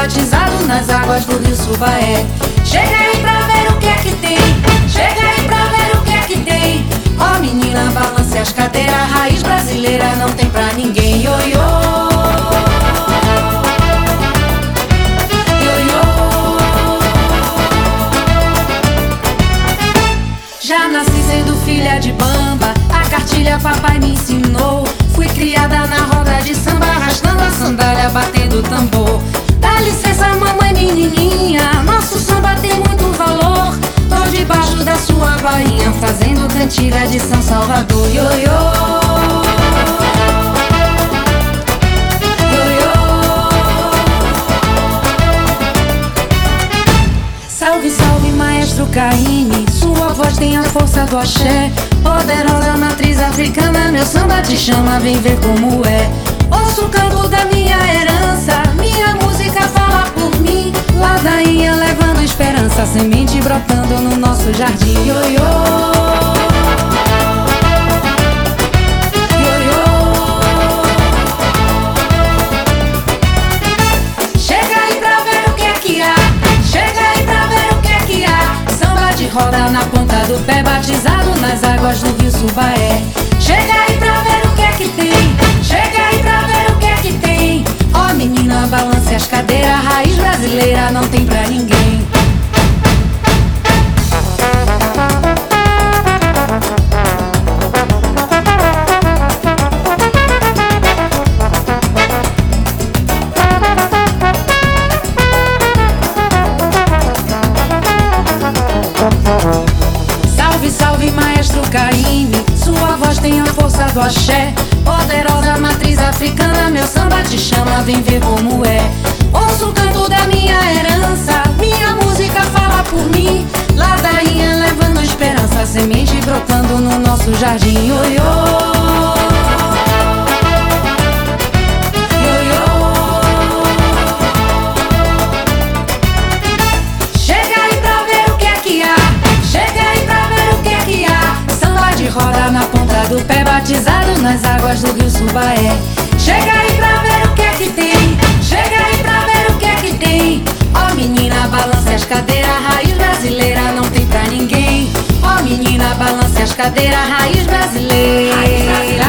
batizado nas águas do rio Subaé. Chega aí pra ver o que é que tem, chega aí pra ver o que é que tem. Ó menina, balance as cadeiras, raiz brasileira não tem pra ninguém. Ioiô, ioiô. Já nasci sendo filha de bamba, a cartilha papai me ensinou. Fui criada na roda de samba, arrastando a sandália, batendo tambor. Dá licença mamãe menininha, nosso samba tem muito valor. Tô debaixo da sua bainha, fazendo cantiga de São Salvador. Ioiô, ioiô. Salve, salve maestro Caymmi, sua voz tem a força do axé. Poderosa matriz africana, meu samba te chama, vem ver como é. Ouço o canto da minha herança, minha música fala por mim. Ladainha levando esperança, semente brotando no nosso jardim. Ioiô, ioiô. Chega aí pra ver o que é que há, chega aí pra ver o que é que há. Samba de roda na ponta do pé, batizado nas águas do rio Subaé. Chega aí pra ver o que é que tem, chega aí pra ver o que é que tem. Ó menina, balance as cadeiras, raiz brasileira não tem pra ninguém. Salve, salve maestro Caymmi, sua voz tem a força do axé. Poderosa matriz africana, meu samba te chama, vem ver como é. Ouço o canto da minha herança, minha música fala por mim. Ladainha levando esperança, semente brotando no nosso jardim. Ioiô, ioiô. Chega aí pra ver o que é que há, chega aí pra ver o que é que há. Samba de roda na ponta do pé, batizado nas águas do rio Subaé. Chega aí pra ver o que é que tem, chega aí pra ver o que é que tem. Ó menina, balance as cadeiras, raiz brasileira não tem pra ninguém. Ó menina, balance as cadeiras, raiz brasileira.